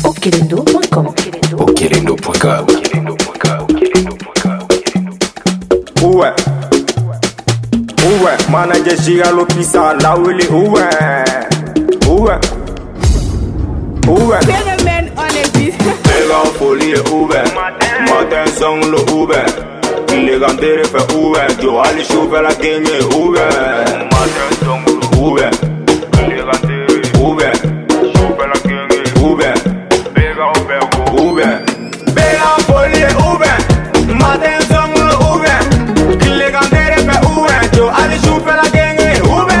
Okelendo.com. Okelendo.com. Uwe, manager Gigalo Pisa, la Willy, uwe. Phénomène on est vite. Pega en folie, uwe. Matin song le uwe. Il est ganté de faire uwe. Joe Ali chauffeur la gagné, uwe. Matin song le uwe. Il est ganté de uwe. Chauffeur la gagné, uwe. Pega en vergo, uwe. Pega en folie, uwe. Matin song le uwe. Il est ganté de faire uwe. Joe Ali chauffeur la gagné, uwe.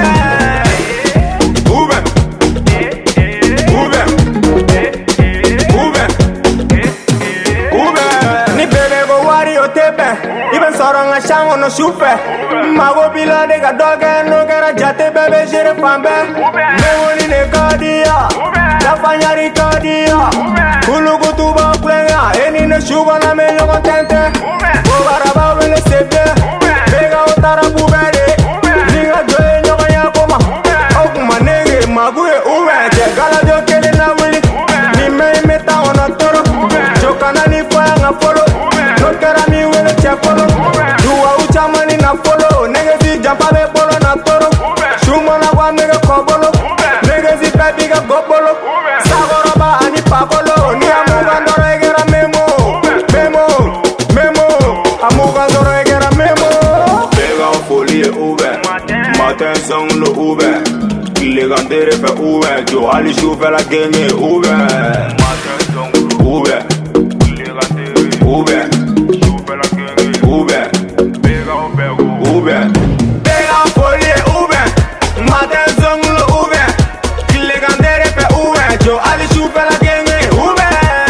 Even sorong a shango no shupe Mago bila de ga doge no gara jate bebe jere pambe Me woni ne kadia La fanyari kadia Kulu kutu ba plenga Eni ne shugo na me yo contente Ogara ba wele sebe Bega otara bubere Niga joe nyoga ya koma Okuma nege mague uwe Je gala jo kele na wili Ni me meta ona toro Jokana ni faya nga follow No kera mi wele che follow Duwa uchamani na follow Nege si jampa be bolo na toro Shumo na kwa nege kobolo Nege si pepi ga gobolo Sagoro ba ani pabolo Ni amuga ndoro egera memo Amuga ndoro egera memo Pega en folie uwe Matin song le uwe Il est ganté de faire uwe Joe Ali chauffeur la gagné uwe Matin song le uwe Il est ganté de uwe Chauffeur la gagné uwe Pega en vergo uwe Pega en folie uwe Matin song le uwe Il est ganté de faire uwe Joe Ali chauffeur la gagné uwe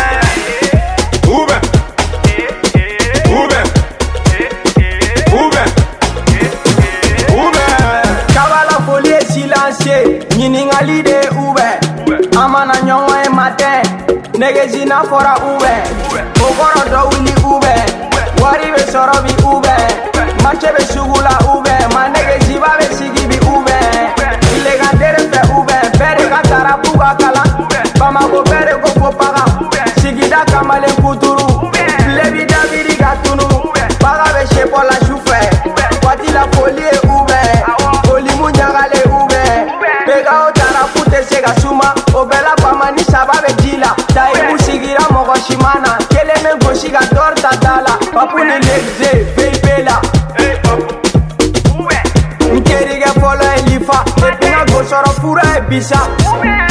Kabala folie silencieux Nyiningali de ube Amana nyongo e matin Negezi na fora ube Ogoro do wili ube Wari be soro bi ube Mache be sugula ube Ma negezi ba be sigi bi ube Ile gandere fe ube Bere katara buga kala Bama go bere go popaga Sigida kamale kuturu Lebi daviri gatunu Baga be shepo la choufe Wati la folie ube Oli munyagale ube Pega otara pute sega suma Obela pamani sababe jila Dai musigira mogo shimana Kele me goshiga torta dala Papuni legze veipela Nkeri ge folo elifa Epina gosoro fura ebisa